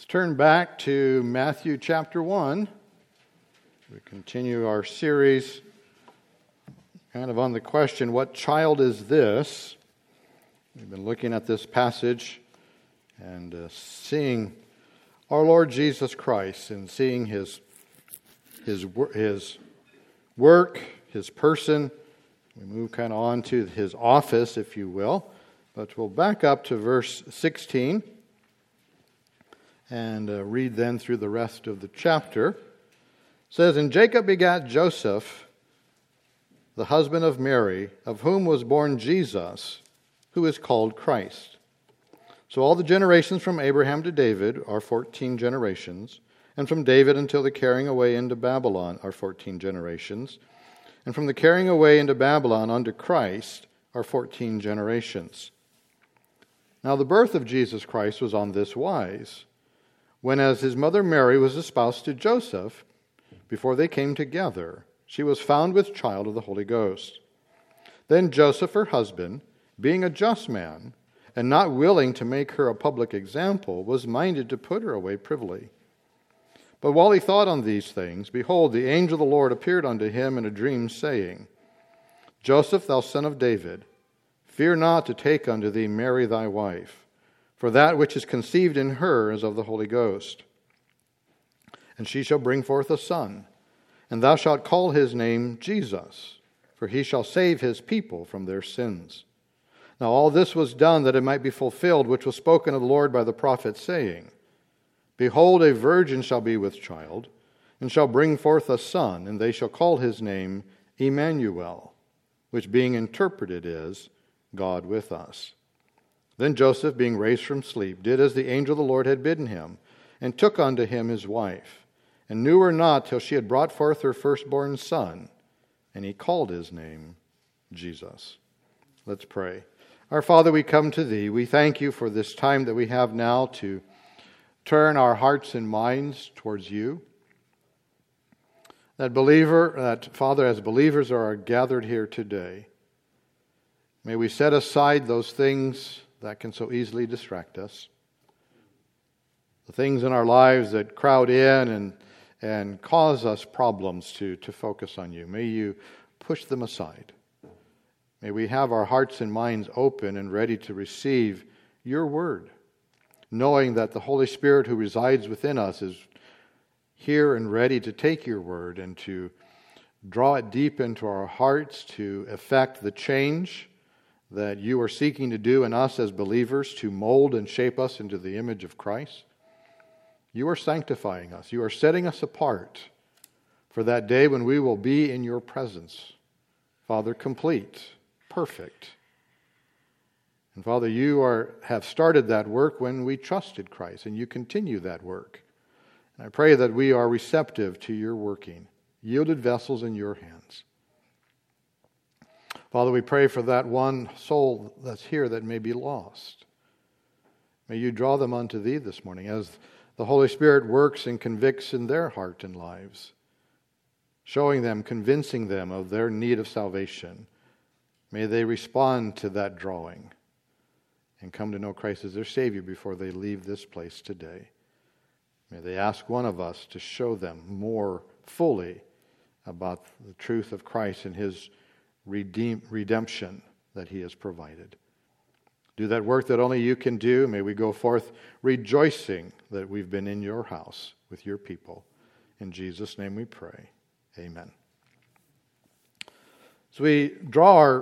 Turn back to Matthew chapter 1. We continue our series kind of on the question, what child is this? We've been looking at this passage and seeing our Lord Jesus Christ and seeing His work, His person. We move kind of on to His office, if you will. But we'll back up to verse 16 and read then through the rest of the chapter. It says, "And Jacob begat Joseph, the husband of Mary, of whom was born Jesus, who is called Christ. So all the generations from Abraham to David are 14 generations, and from David until the carrying away into Babylon are 14 generations, and from the carrying away into Babylon unto Christ are 14 generations. Now the birth of Jesus Christ was on this wise, when as his mother Mary was espoused to Joseph, before they came together, she was found with child of the Holy Ghost. Then Joseph, her husband, being a just man, and not willing to make her a public example, was minded to put her away privily. But while he thought on these things, behold, the angel of the Lord appeared unto him in a dream, saying, Joseph, thou son of David, fear not to take unto thee Mary thy wife, for that which is conceived in her is of the Holy Ghost. And she shall bring forth a son, and thou shalt call his name Jesus, for he shall save his people from their sins. Now all this was done that it might be fulfilled, which was spoken of the Lord by the prophet, saying, Behold, a virgin shall be with child, and shall bring forth a son, and they shall call his name Emmanuel, which being interpreted is, God with us. Then Joseph, being raised from sleep, did as the angel of the Lord had bidden him, and took unto him his wife, and knew her not till she had brought forth her firstborn son, and he called his name Jesus." Let's pray. Our Father, we come to Thee. We thank You for this time that we have now to turn our hearts and minds towards You. Father, as believers are gathered here today, may we set aside those things that can so easily distract us, the things in our lives that crowd in and cause us problems to focus on You. May You push them aside. May we have our hearts and minds open and ready to receive Your Word, knowing that the Holy Spirit who resides within us is here and ready to take Your Word and to draw it deep into our hearts to effect the change that You are seeking to do in us as believers, to mold and shape us into the image of Christ. You are sanctifying us. You are setting us apart for that day when we will be in Your presence, Father, complete, perfect. And Father, You have started that work when we trusted Christ, and You continue that work. And I pray that we are receptive to Your working, yielded vessels in Your hands. Father, we pray for that one soul that's here that may be lost. May You draw them unto Thee this morning as the Holy Spirit works and convicts in their heart and lives, showing them, convincing them of their need of salvation. May they respond to that drawing and come to know Christ as their Savior before they leave this place today. May they ask one of us to show them more fully about the truth of Christ and His redemption that He has provided. Do that work that only You can do. May we go forth rejoicing that we've been in Your house with Your people. In Jesus' name we pray. Amen. So we draw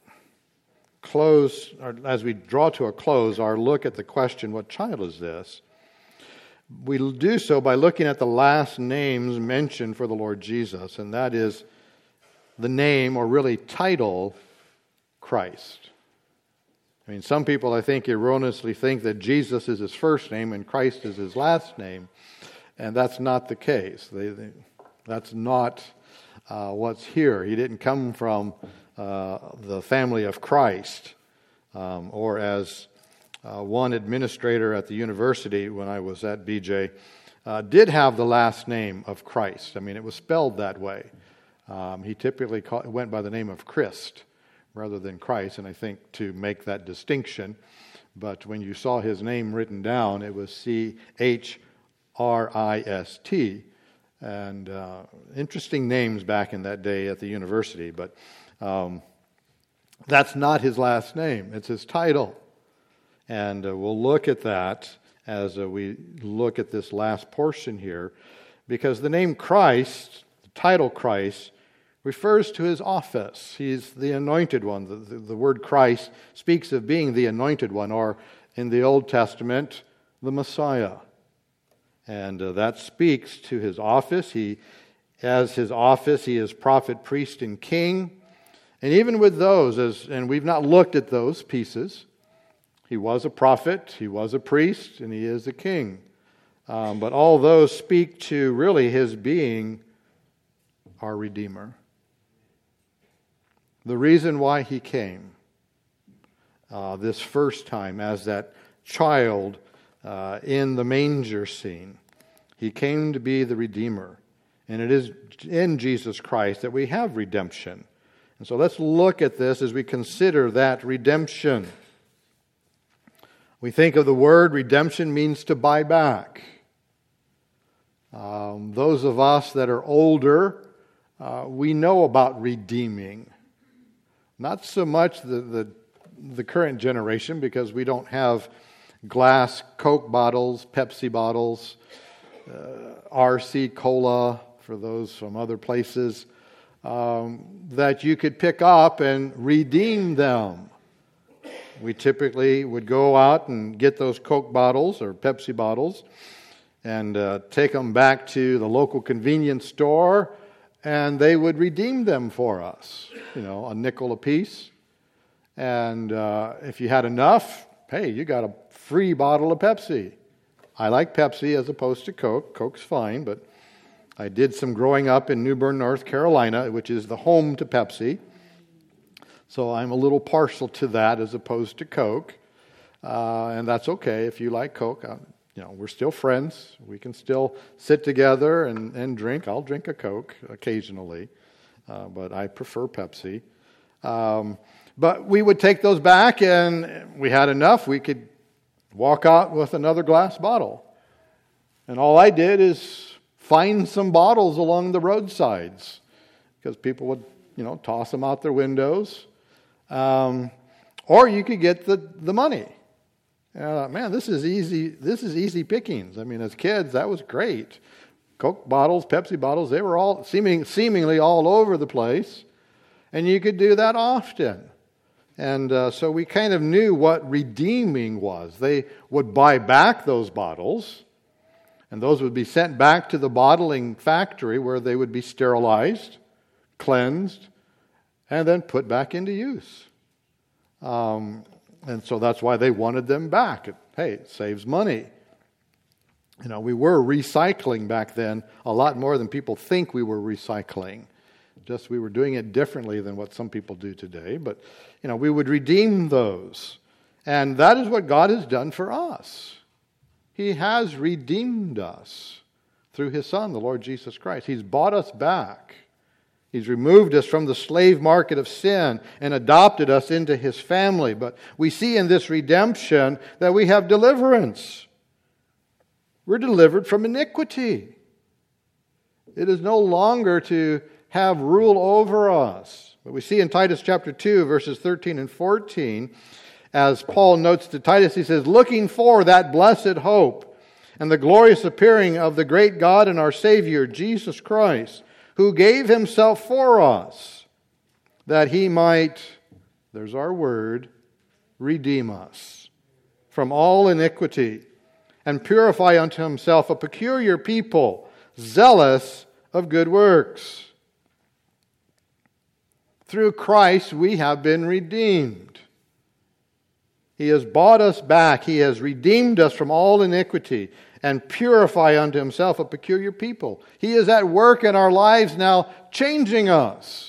as we draw to a close our look at the question, what child is this? We'll do so by looking at the last names mentioned for the Lord Jesus, and that is the name, or really title, Christ. I mean, some people, I think, erroneously think that Jesus is His first name and Christ is His last name, and that's not the case. That's not what's here. He didn't come from the family of Christ, or as one administrator at the university when I was at BJ did have the last name of Christ. I mean, it was spelled that way. He typically went by the name of Christ rather than Christ, and I think to make that distinction. But when you saw his name written down, it was C-H-R-I-S-T. R-I-S-T. And interesting names back in that day at the university, but that's not his last name. It's his title. And we'll look at that as we look at this last portion here, because the name Christ, the title Christ, refers to his office. He's the anointed one. The word Christ speaks of being the anointed one, or in the Old Testament, the Messiah. And that speaks to his office. As his office, he is prophet, priest, and king. And even with those, and we've not looked at those pieces, he was a prophet, he was a priest, and he is a king. But all those speak to really his being our Redeemer. The reason why he came this first time as that child in the manger scene, he came to be the Redeemer. And it is in Jesus Christ that we have redemption. And so let's look at this as we consider that redemption. We think of the word redemption means to buy back. Those of us that are older, we know about redeeming. Not so much the current generation, because we don't have glass Coke bottles, Pepsi bottles, RC Cola for those from other places, that you could pick up and redeem them. We typically would go out and get those Coke bottles or Pepsi bottles and take them back to the local convenience store, and they would redeem them for us, a nickel a piece. And if you had enough, hey, you got a free bottle of Pepsi. I like Pepsi as opposed to Coke. Coke's fine, but I did some growing up in New Bern, North Carolina, which is the home to Pepsi. So I'm a little partial to that as opposed to Coke. And that's okay if you like Coke. We're still friends. We can still sit together and drink. I'll drink a Coke occasionally, but I prefer Pepsi. But we would take those back, and we had enough. We could walk out with another glass bottle. And all I did is find some bottles along the roadsides, because people would, toss them out their windows. Or you could get the money. Man, this is easy. This is easy pickings. I mean, as kids, that was great. Coke bottles, Pepsi bottles, they were all seemingly all over the place. And you could do that often. And so we kind of knew what redeeming was. They would buy back those bottles, and those would be sent back to the bottling factory where they would be sterilized, cleansed, and then put back into use. And so that's why they wanted them back. It saves money. We were recycling back then a lot more than people think we were recycling. Just we were doing it differently than what some people do today. But, we would redeem those. And that is what God has done for us. He has redeemed us through His Son, the Lord Jesus Christ. He's bought us back. He's removed us from the slave market of sin and adopted us into His family. But we see in this redemption that we have deliverance. We're delivered from iniquity. It is no longer to have rule over us. But we see in Titus chapter 2, verses 13 and 14, as Paul notes to Titus, he says, looking for that blessed hope and the glorious appearing of the great God and our Savior, Jesus Christ, who gave Himself for us, that He might, there's our word, redeem us from all iniquity and purify unto Himself a peculiar people, zealous of good works. Through Christ we have been redeemed. He has bought us back. He has redeemed us from all iniquity and purify unto Himself a peculiar people. He is at work in our lives now, changing us.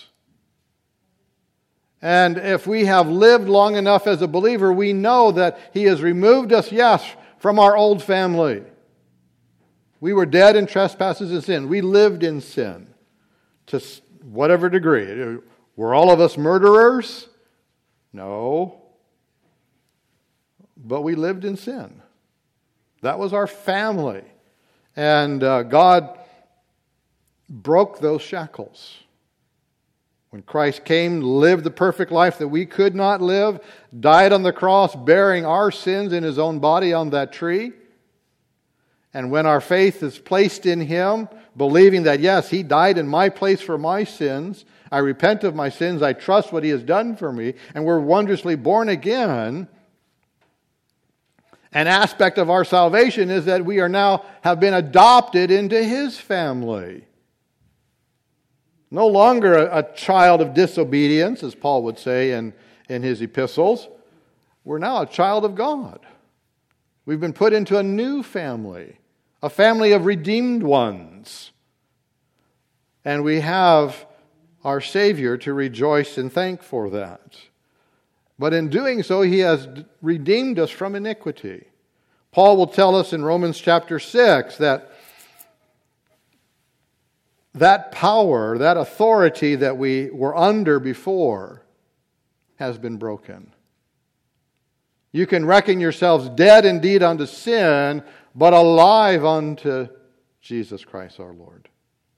And if we have lived long enough as a believer, we know that He has removed us, yes, from our old family. We were dead in trespasses and sin. We lived in sin to whatever degree. Were all of us murderers? No. But we lived in sin. That was our family. And God broke those shackles. When Christ came, lived the perfect life that we could not live, died on the cross, bearing our sins in His own body on that tree. And when our faith is placed in Him, believing that, yes, He died in my place for my sins, I repent of my sins, I trust what He has done for me, and we're wondrously born again, an aspect of our salvation is that we are now have been adopted into His family. No longer a child of disobedience, as Paul would say in his epistles. We're now a child of God. We've been put into a new family, a family of redeemed ones. And we have our Savior to rejoice and thank for that. But in doing so, He has redeemed us from iniquity. Paul will tell us in Romans chapter 6 that power, that authority that we were under before has been broken. You can reckon yourselves dead indeed unto sin, but alive unto Jesus Christ our Lord.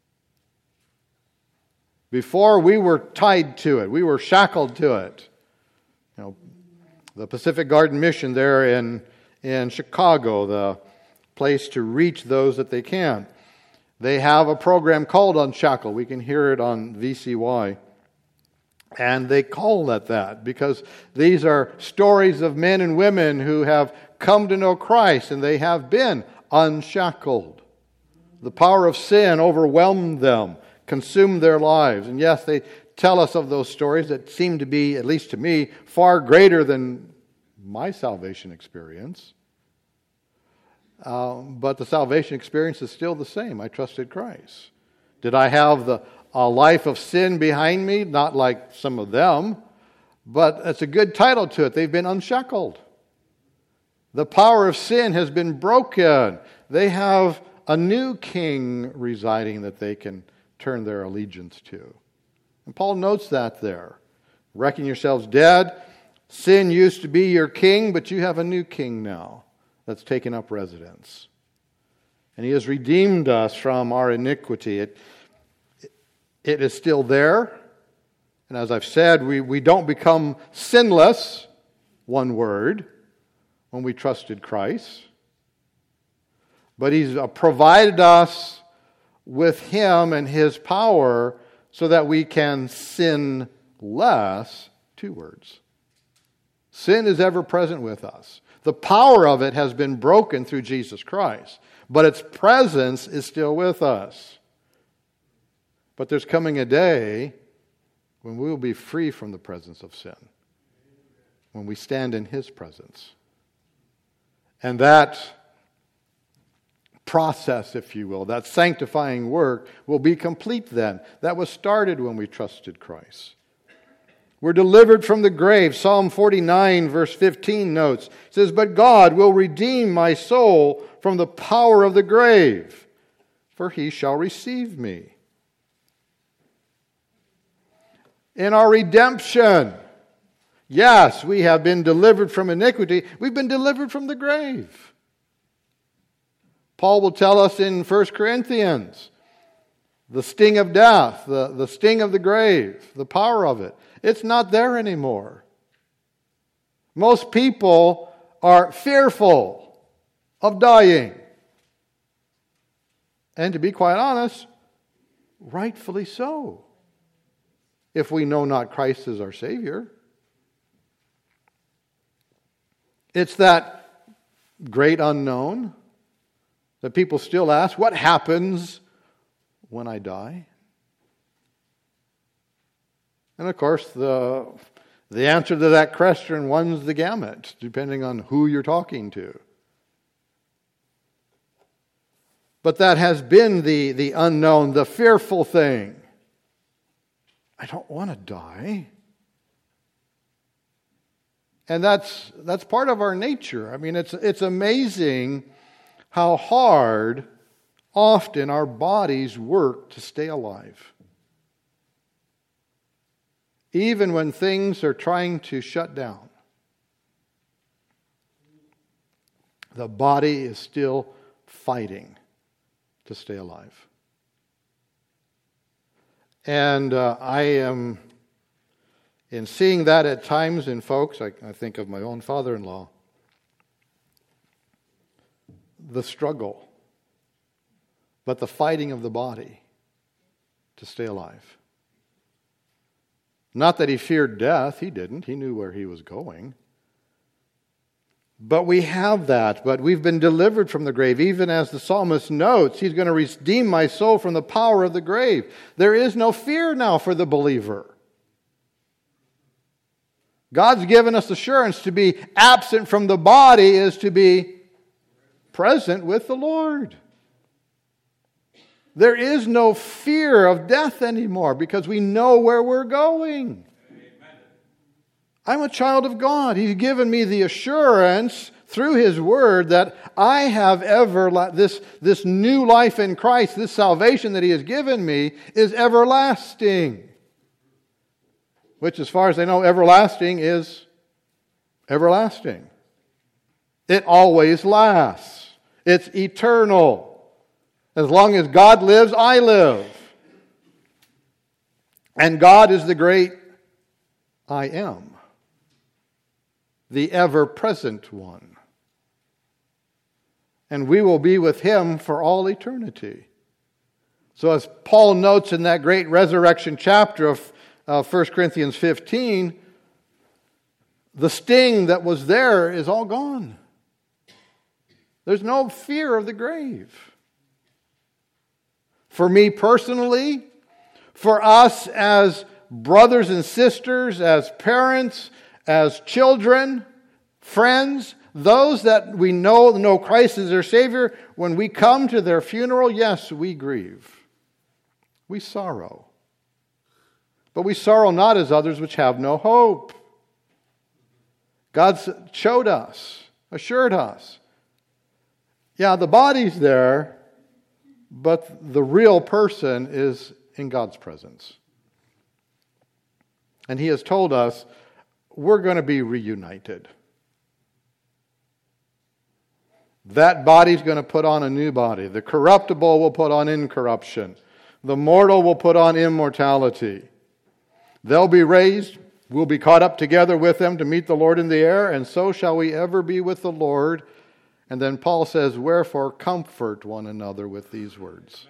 Before we were tied to it, we were shackled to it. You know, the Pacific Garden Mission there in Chicago, the place to reach those that they can. They have a program called Unshackle. We can hear it on VCY. And they call it that because these are stories of men and women who have come to know Christ and they have been unshackled. The power of sin overwhelmed them, consumed their lives. And yes, they tell us of those stories that seem to be, at least to me, far greater than my salvation experience. But the salvation experience is still the same. I trusted Christ. Did I have a life of sin behind me? Not like some of them, but it's a good title to it. They've been unshackled. The power of sin has been broken. They have a new king residing that they can turn their allegiance to. And Paul notes that there. Reckon yourselves dead. Sin used to be your king, but you have a new king now that's taken up residence. And He has redeemed us from our iniquity. It is still there. And as I've said, we don't become sinless, one word, when we trusted Christ. But He's provided us with Him and His power so that we can sin less, two words. Sin is ever present with us. The power of it has been broken through Jesus Christ, but its presence is still with us. But there's coming a day when we will be free from the presence of sin, when we stand in His presence. And that process, if you will, that sanctifying work will be complete then. That was started when we trusted Christ. We're delivered from the grave. Psalm 49 verse 15 notes, it says, "But God will redeem my soul from the power of the grave, for He shall receive me." In our redemption, yes, we have been delivered from iniquity. We've been delivered from the grave. Paul will tell us in 1 Corinthians, the sting of death, the sting of the grave, the power of it. It's not there anymore. Most people are fearful of dying. And to be quite honest, rightfully so, if we know not Christ as our Savior. It's that great unknown that people still ask, what happens when I die? And of course, the answer to that question runs the gamut, depending on who you're talking to. But that has been the unknown, the fearful thing. I don't want to die. And that's part of our nature. I mean, it's amazing how hard often our bodies work to stay alive. Even when things are trying to shut down, the body is still fighting to stay alive. And I am, in seeing that at times in folks, I think of my own father-in-law, the struggle, but the fighting of the body to stay alive. Not that he feared death, he didn't. He knew where he was going. But we have that, but we've been delivered from the grave. Even as the psalmist notes, he's going to redeem my soul from the power of the grave. There is no fear now for the believer. God's given us assurance. To be absent from the body is to be present with the Lord. There is no fear of death anymore because we know where we're going. I'm a child of God. He's given me the assurance through His Word that I have this new life in Christ, this salvation that He has given me is everlasting. Which, as far as I know, everlasting is everlasting. It always lasts. It's eternal. As long as God lives, I live. And God is the great I am. The ever-present one. And we will be with Him for all eternity. So as Paul notes in that great resurrection chapter of 1 Corinthians 15, the sting that was there is all gone. There's no fear of the grave. For me personally, for us as brothers and sisters, as parents, as children, friends, those that we know Christ as their Savior, when we come to their funeral, yes, we grieve. We sorrow. But we sorrow not as others which have no hope. God showed us, assured us. Yeah, the body's there, but the real person is in God's presence. And He has told us we're going to be reunited. That body's going to put on a new body. The corruptible will put on incorruption. The mortal will put on immortality. They'll be raised. We'll be caught up together with them to meet the Lord in the air, and so shall we ever be with the Lord. And then Paul says, wherefore comfort one another with these words.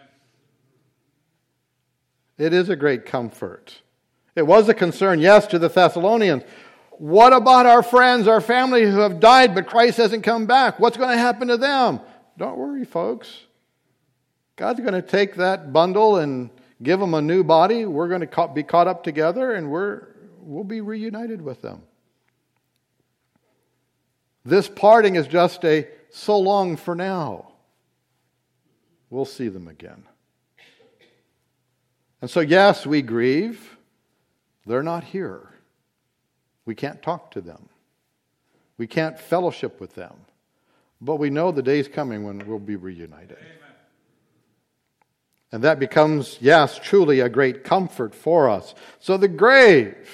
It is a great comfort. It was a concern, yes, to the Thessalonians. What about our friends, our family who have died, but Christ hasn't come back? What's going to happen to them? Don't worry, folks. God's going to take that bundle and give them a new body. We're going to be caught up together, and we'll be reunited with them. This parting is just a so long for now. We'll see them again. And so, yes, we grieve. They're not here. We can't talk to them. We can't fellowship with them. But we know the day's coming when we'll be reunited. Amen. And that becomes, yes, truly a great comfort for us. So the grave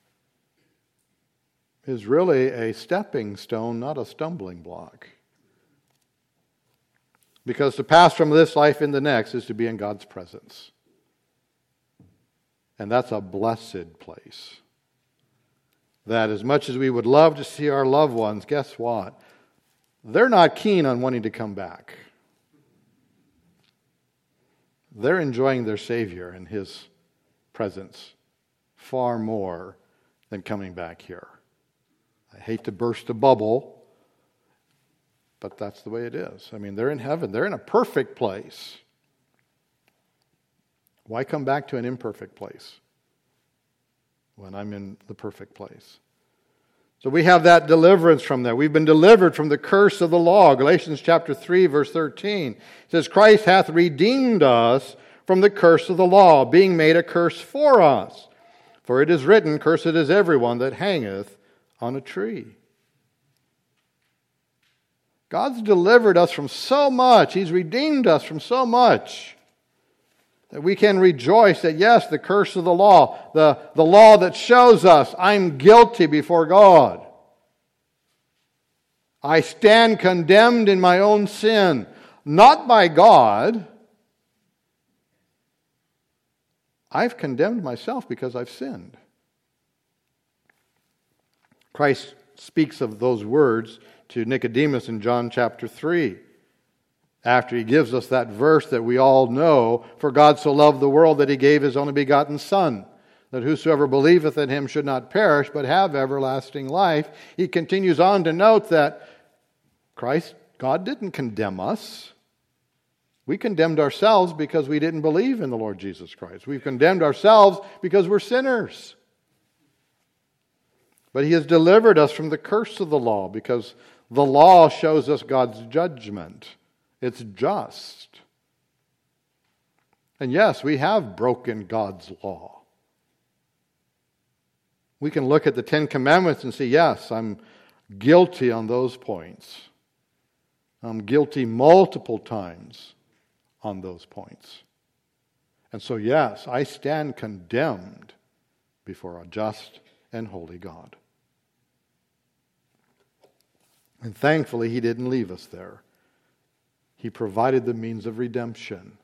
is really a stepping stone, not a stumbling block. Because to pass from this life in the next is to be in God's presence. And that's a blessed place. That as much as we would love to see our loved ones, guess what? They're not keen on wanting to come back. They're enjoying their Savior and His presence far more than coming back here. I hate to burst a bubble, but that's the way it is. I mean, they're in heaven. They're in a perfect place. Why come back to an imperfect place when I'm in the perfect place? So we have that deliverance from that. We've been delivered from the curse of the law. Galatians chapter 3, verse 13. It says, Christ hath redeemed us from the curse of the law, being made a curse for us. For it is written, cursed is everyone that hangeth on a tree. God's delivered us from so much. He's redeemed us from so much that we can rejoice that, yes, the curse of the law, the law that shows us I'm guilty before God. I stand condemned in my own sin, not by God, I've condemned myself because I've sinned. Christ speaks of those words to Nicodemus in John chapter 3. After he gives us that verse that we all know, for God so loved the world that he gave his only begotten Son, that whosoever believeth in him should not perish, but have everlasting life. He continues on to note that God didn't condemn us. We condemned ourselves because we didn't believe in the Lord Jesus Christ. We've condemned ourselves because we're sinners. But he has delivered us from the curse of the law, because the law shows us God's judgment. It's just. And yes, we have broken God's law. We can look at the Ten Commandments and say, yes, I'm guilty on those points. I'm guilty multiple times on those points. And so, yes, I stand condemned before a just and holy God. And thankfully, he didn't leave us there. He provided the means of redemption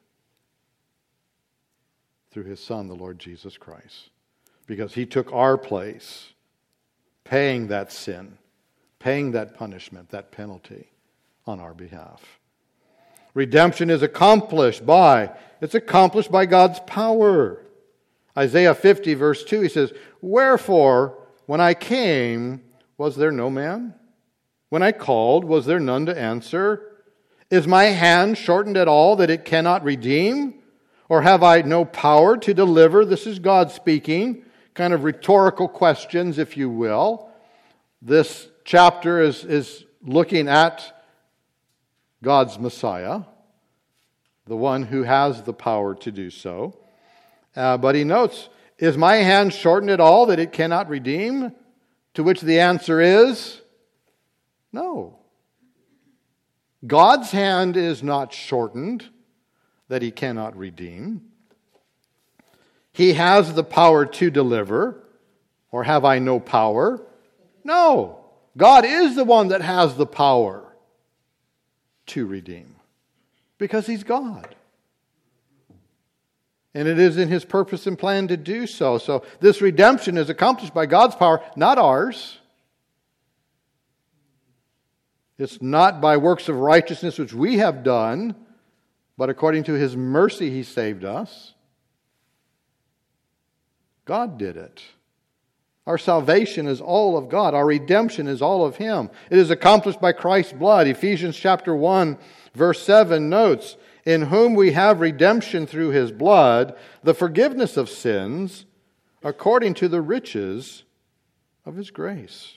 through his Son, the Lord Jesus Christ. Because he took our place, paying that sin, paying that punishment, that penalty on our behalf. Redemption is accomplished by God's power. Isaiah 50 verse 2, he says, "Wherefore, when I came, was there no man? When I called, was there none to answer? Is my hand shortened at all that it cannot redeem? Or have I no power to deliver?" This is God speaking, kind of rhetorical questions, if you will. This chapter is looking at God's Messiah, the one who has the power to do so. But he notes, "Is my hand shortened at all that it cannot redeem?" To which the answer is, no. God's hand is not shortened that he cannot redeem. He has the power to deliver. Or have I no power? No. God is the one that has the power to redeem. Because he's God. And it is in his purpose and plan to do so. So this redemption is accomplished by God's power, not ours. It's not by works of righteousness which we have done, but according to his mercy he saved us. God did it. Our salvation is all of God. Our redemption is all of him. It is accomplished by Christ's blood. Ephesians chapter 1, verse 7 notes, "In whom we have redemption through his blood, the forgiveness of sins, according to the riches of his grace."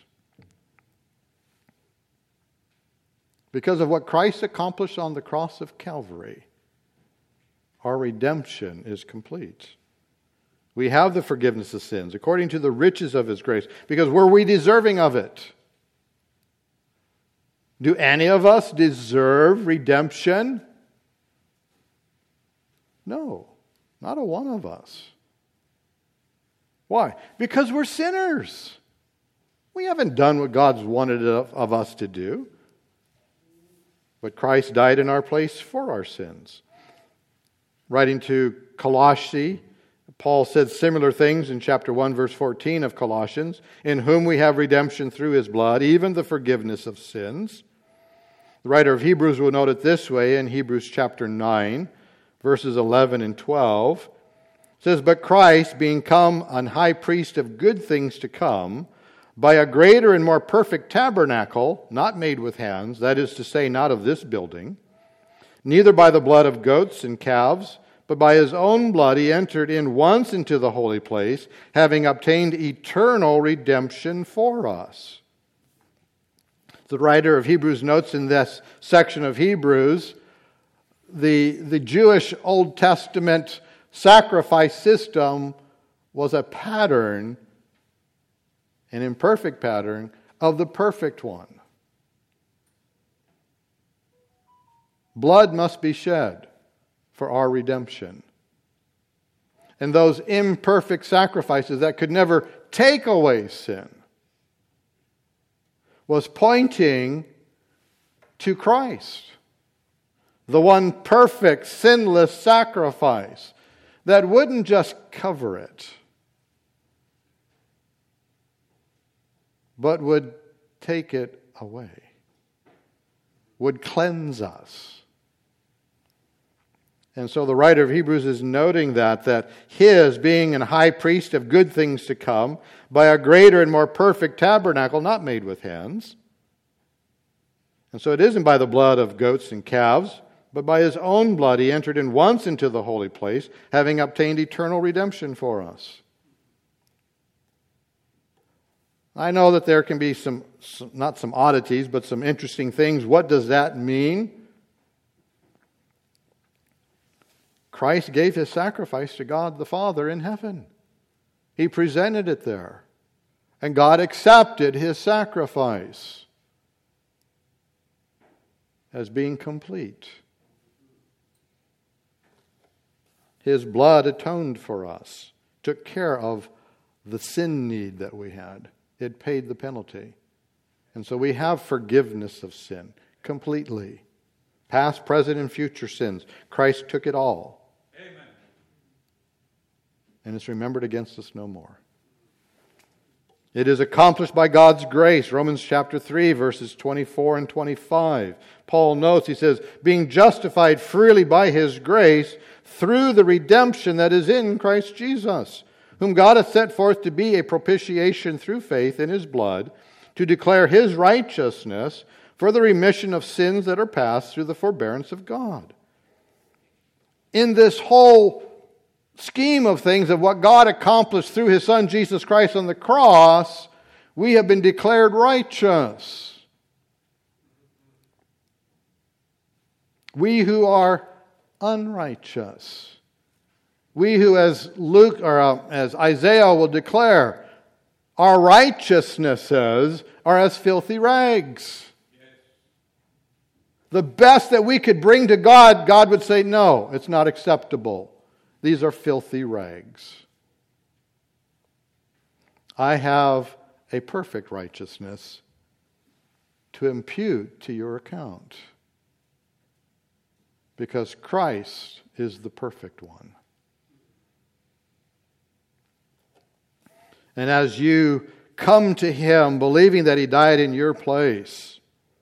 Because of what Christ accomplished on the cross of Calvary, our redemption is complete. We have the forgiveness of sins according to the riches of his grace. Because were we deserving of it? Do any of us deserve redemption? No, not a one of us. Why? Because we're sinners. We haven't done what God's wanted of us to do. But Christ died in our place for our sins. Writing to Colossae, Paul said similar things in chapter 1, verse 14 of Colossians, "In whom we have redemption through his blood, even the forgiveness of sins." The writer of Hebrews will note it this way in Hebrews chapter 9, verses 11 and 12. It says, "But Christ, being come an high priest of good things to come, by a greater and more perfect tabernacle, not made with hands, that is to say, not of this building, neither by the blood of goats and calves, but by his own blood he entered in once into the holy place, having obtained eternal redemption for us." The writer of Hebrews notes in this section of Hebrews, the Jewish Old Testament sacrifice system was a pattern, an imperfect pattern, of the perfect one. Blood must be shed for our redemption. And those imperfect sacrifices that could never take away sin was pointing to Christ, the one perfect, sinless sacrifice that wouldn't just cover it, but would take it away, would cleanse us. And so the writer of Hebrews is noting that His being an high priest of good things to come, by a greater and more perfect tabernacle, not made with hands. And so it isn't by the blood of goats and calves, but by His own blood He entered in once into the holy place, having obtained eternal redemption for us. I know that there can be not some oddities, but some interesting things. What does that mean? Christ gave His sacrifice to God the Father in heaven. He presented it there. And God accepted His sacrifice as being complete. His blood atoned for us, took care of the sin need that we had. It paid the penalty. And so we have forgiveness of sin completely. Past, present, and future sins. Christ took it all. Amen. And it's remembered against us no more. It is accomplished by God's grace. Romans chapter 3, verses 24 and 25. Paul notes, he says, being justified freely by His grace through the redemption that is in Christ Jesus, whom God hath set forth to be a propitiation through faith in His blood, to declare His righteousness for the remission of sins that are past through the forbearance of God. In this whole scheme of things, of what God accomplished through His Son Jesus Christ on the cross, we have been declared righteous. We who are unrighteous. We who, as Isaiah will declare, our righteousnesses are as filthy rags. The best that we could bring to God, God would say, no, it's not acceptable. These are filthy rags. I have a perfect righteousness to impute to your account, because Christ is the perfect one. And as you come to Him believing that He died in your place,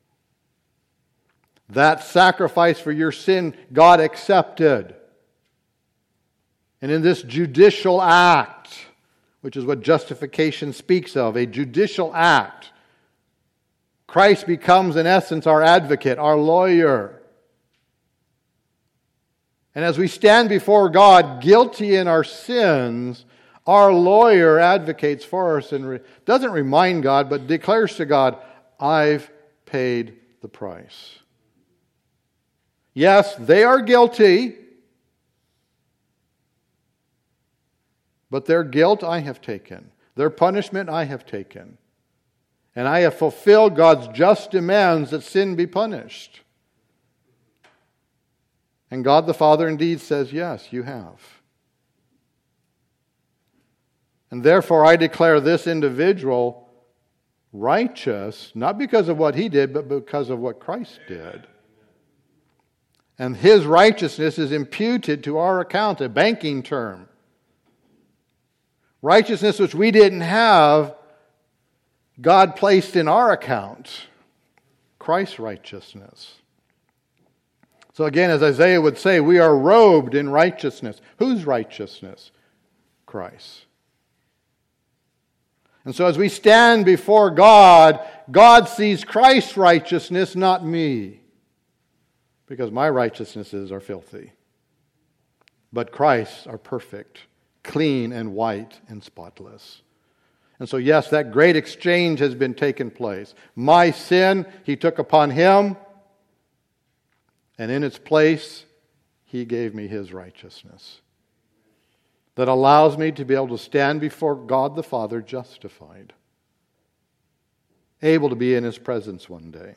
that sacrifice for your sin God accepted. And in this judicial act, which is what justification speaks of, a judicial act, Christ becomes in essence our advocate, our lawyer. And as we stand before God guilty in our sins, our lawyer advocates for us and doesn't remind God, but declares to God, I've paid the price. Yes, they are guilty, but their guilt I have taken. Their punishment I have taken. And I have fulfilled God's just demands that sin be punished. And God the Father indeed says, yes, you have. And therefore I declare this individual righteous, not because of what he did, but because of what Christ did. And His righteousness is imputed to our account, a banking term. Righteousness which we didn't have, God placed in our account. Christ's righteousness. So again, as Isaiah would say, we are robed in righteousness. Whose righteousness? Christ. And so as we stand before God, God sees Christ's righteousness, not me. Because my righteousnesses are filthy. But Christ's are perfect, clean and white and spotless. And so yes, that great exchange has been taken place. My sin, He took upon Him. And in its place, He gave me His righteousness. That allows me to be able to stand before God the Father justified. Able to be in His presence one day.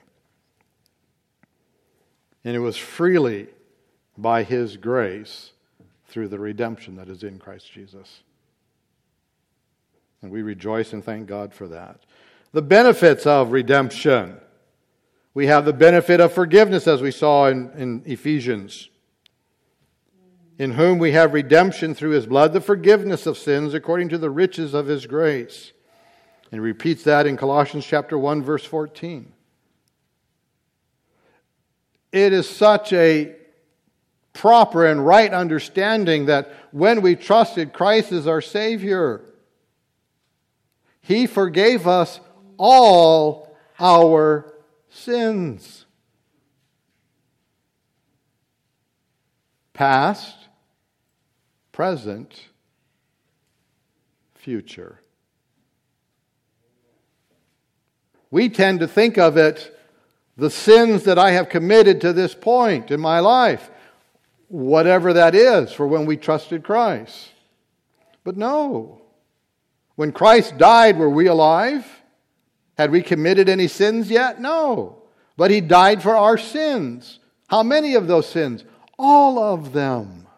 And it was freely by His grace through the redemption that is in Christ Jesus. And we rejoice and thank God for that. The benefits of redemption. We have the benefit of forgiveness, as we saw in Ephesians. in whom we have redemption through His blood, the forgiveness of sins according to the riches of His grace. And he repeats that in Colossians chapter 1, verse 14. It is such a proper and right understanding that when we trusted Christ as our Savior, He forgave us all our sins. Past, present, future. We tend to think of it, the sins that I have committed to this point in my life, whatever that is for when we trusted Christ. But no. When Christ died, were we alive? Had we committed any sins yet? No. But He died for our sins. How many of those sins? All of them.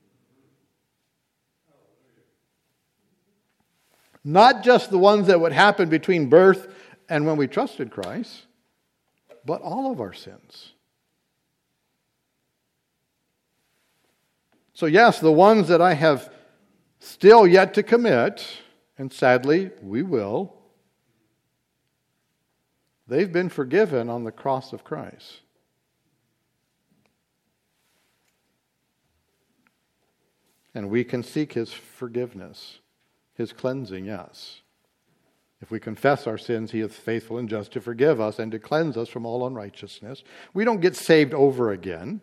Not just the ones that would happen between birth and when we trusted Christ, but all of our sins. So yes, the ones that I have still yet to commit, and sadly we will, they've been forgiven on the cross of Christ. And we can seek His forgiveness, His cleansing, yes. If we confess our sins, He is faithful and just to forgive us and to cleanse us from all unrighteousness. We don't get saved over again,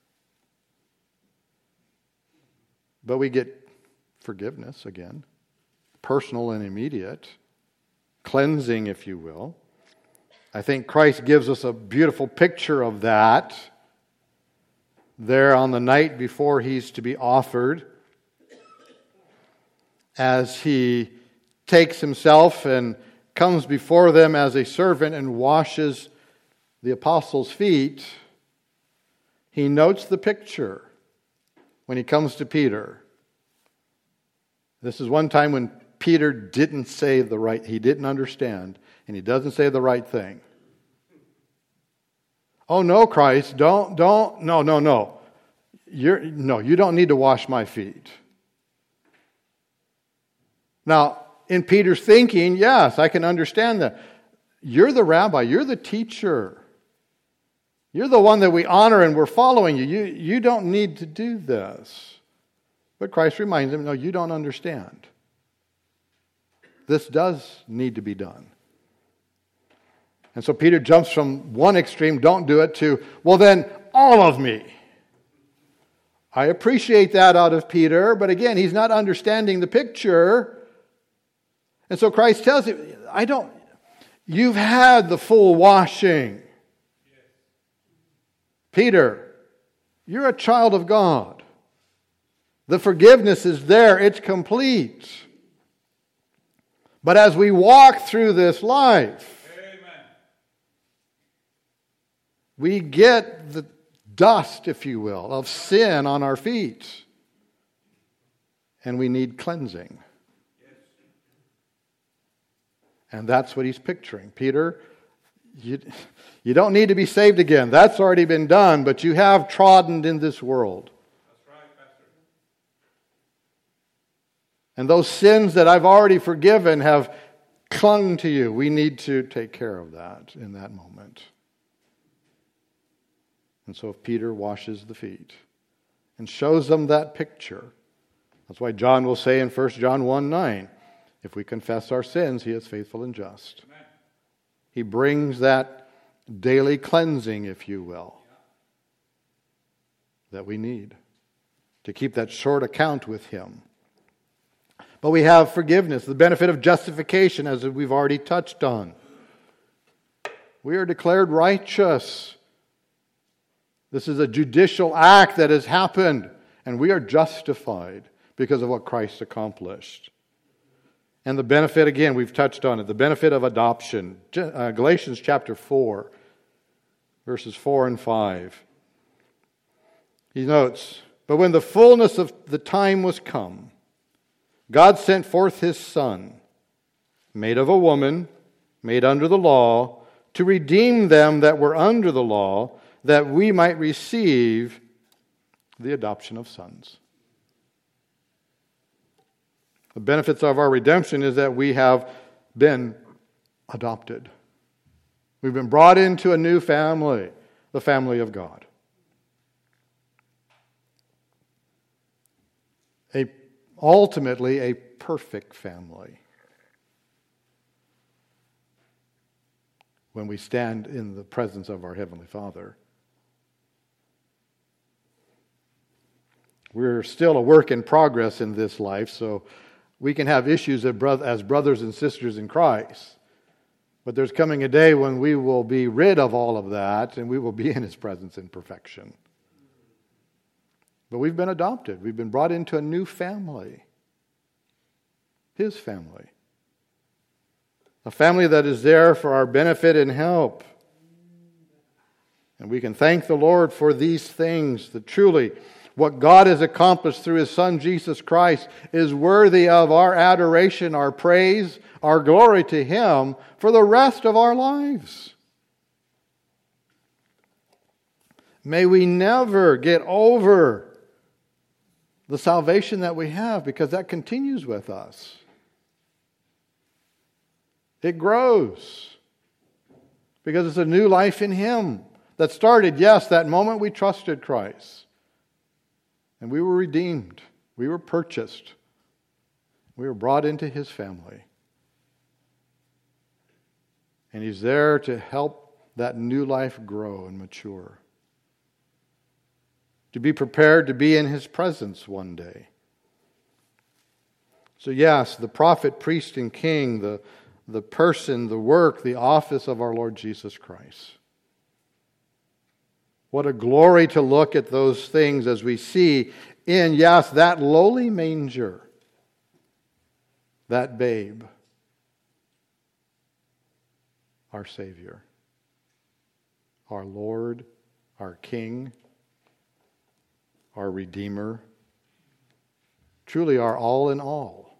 but we get forgiveness again, personal and immediate, cleansing, if you will. I think Christ gives us a beautiful picture of that there on the night before He's to be offered, as He takes Himself and comes before them as a servant and washes the apostles' feet. He notes the picture when He comes to Peter. This is one time when Peter didn't say the right, he didn't understand, and he doesn't say the right thing. Oh no, Christ, no. You don't need to wash my feet. Now, in Peter's thinking, yes, I can understand that. You're the rabbi, you're the teacher. You're the one that we honor and we're following you. You don't need to do this. But Christ reminds him, no, you don't understand. This does need to be done. And so Peter jumps from one extreme, don't do it, to, well then, all of me. I appreciate that out of Peter, but again, he's not understanding the picture. And so Christ tells him, you've had the full washing. Peter, you're a child of God. The forgiveness is there, it's complete. But as we walk through this life, we get the dust, if you will, of sin on our feet. And we need cleansing. And that's what he's picturing. Peter, you don't need to be saved again. That's already been done, but you have trodden in this world. That's right, Pastor. And those sins that I've already forgiven have clung to you. We need to take care of that in that moment. And so Peter washes the feet and shows them that picture. That's why John will say in 1 John 1:9, if we confess our sins, he is faithful and just. Amen. He brings that daily cleansing, if you will, that we need to keep that short account with him. But we have forgiveness, the benefit of justification, as we've already touched on. We are declared righteous. This is a judicial act that has happened, and we are justified because of what Christ accomplished. And the benefit, again, we've touched on it, the benefit of adoption. Galatians chapter 4, verses 4 and 5. He notes, but when the fullness of the time was come, God sent forth His Son, made of a woman, made under the law, to redeem them that were under the law, that we might receive the adoption of sons. The benefits of our redemption is that we have been adopted. We've been brought into a new family, the family of God. Ultimately, a perfect family. When we stand in the presence of our Heavenly Father. We're still a work in progress in this life, so we can have issues as brothers and sisters in Christ. But there's coming a day when we will be rid of all of that and we will be in His presence in perfection. But we've been adopted. We've been brought into a new family. His family. A family that is there for our benefit and help. And we can thank the Lord for these things, that truly what God has accomplished through His Son Jesus Christ is worthy of our adoration, our praise, our glory to Him for the rest of our lives. May we never get over the salvation that we have, because that continues with us. It grows because it's a new life in Him that started, yes, that moment we trusted Christ. And we were redeemed. We were purchased. We were brought into His family. And He's there to help that new life grow and mature. To be prepared to be in His presence one day. So yes, the prophet, priest, and king, the person, the work, the office of our Lord Jesus Christ. What a glory to look at those things as we see in, yes, that lowly manger, that babe, our Savior, our Lord, our King, our Redeemer, truly our all in all.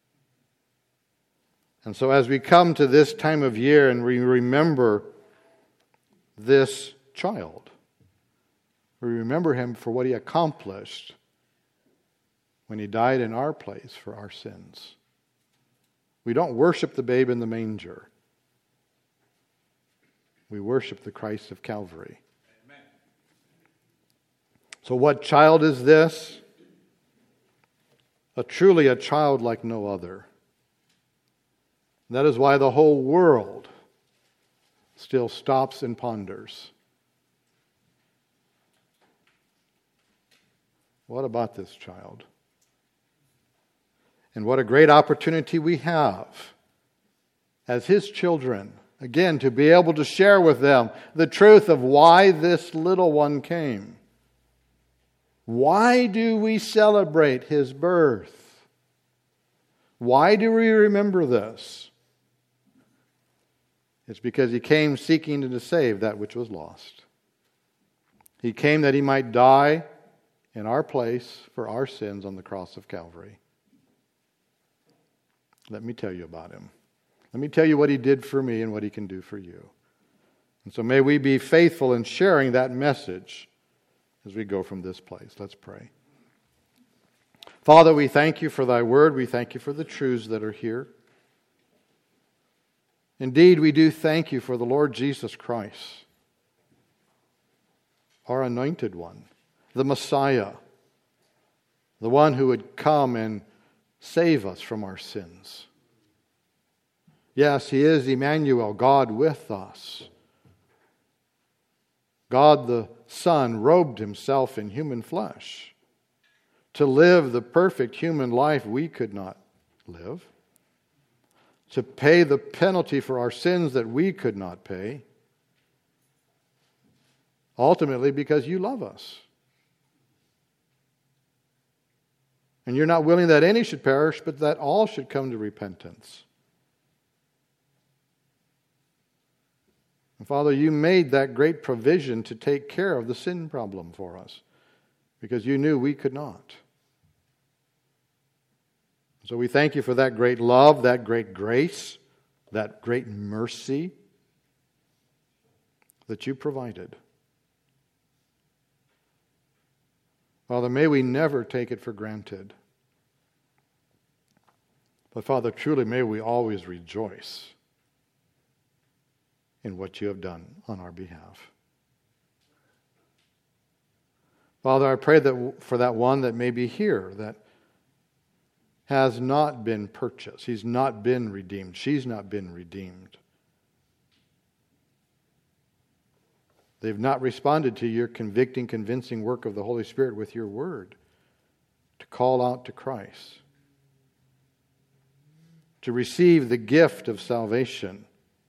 And so as we come to this time of year and we remember this child, we remember Him for what He accomplished when He died in our place for our sins. We don't worship the babe in the manger. We worship the Christ of Calvary. Amen. So what child is this? Truly a child like no other. And that is why the whole world still stops and ponders. What about this child? And what a great opportunity we have as His children, again, to be able to share with them the truth of why this little one came. Why do we celebrate His birth? Why do we remember this? It's because He came seeking to save that which was lost. He came that He might die in our place for our sins on the cross of Calvary. Let me tell you about Him. Let me tell you what He did for me and what He can do for you. And so may we be faithful in sharing that message as we go from this place. Let's pray. Father, we thank You for Thy word. We thank You for the truths that are here. Indeed, we do thank You for the Lord Jesus Christ, our anointed one, the Messiah, the one who would come and save us from our sins. Yes, He is Emmanuel, God with us. God the Son robed Himself in human flesh to live the perfect human life we could not live, to pay the penalty for our sins that we could not pay, ultimately because You love us. And You're not willing that any should perish, but that all should come to repentance. And Father, You made that great provision to take care of the sin problem for us, because You knew we could not. So we thank You for that great love, that great grace, that great mercy that You provided. Father, may we never take it for granted. But Father, truly may we always rejoice in what you have done on our behalf. Father, I pray that for that one that may be here that has not been purchased. He's not been redeemed. She's not been redeemed. They've not responded to your convicting, convincing work of the Holy Spirit with your word to call out to Christ, to receive the gift of salvation.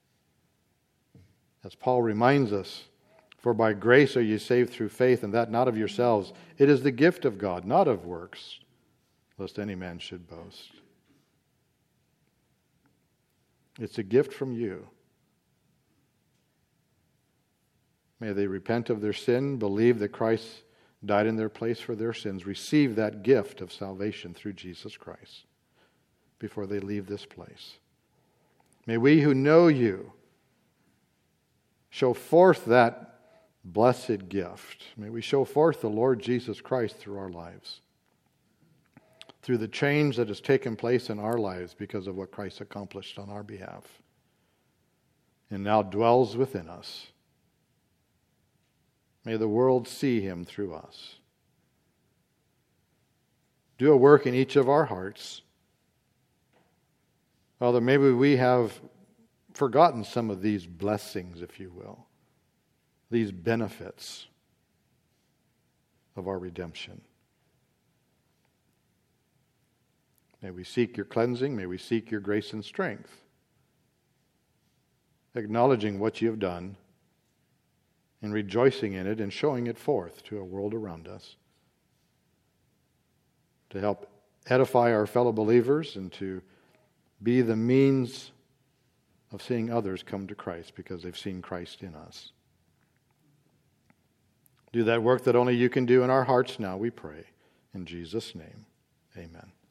As Paul reminds us, for by grace are you saved through faith, and that not of yourselves. It is the gift of God, not of works, lest any man should boast. It's a gift from you. May they repent of their sin, believe that Christ died in their place for their sins, receive that gift of salvation through Jesus Christ before they leave this place. May we who know you show forth that blessed gift. May we show forth the Lord Jesus Christ through our lives, through the change that has taken place in our lives because of what Christ accomplished on our behalf and now dwells within us. May the world see him through us. Do a work in each of our hearts. Father, maybe we have forgotten some of these blessings, if you will, these benefits of our redemption. May we seek your cleansing. May we seek your grace and strength, acknowledging what you have done and rejoicing in it and showing it forth to a world around us to help edify our fellow believers and to be the means of seeing others come to Christ because they've seen Christ in us. Do that work that only you can do in our hearts now, we pray. In Jesus' name, amen.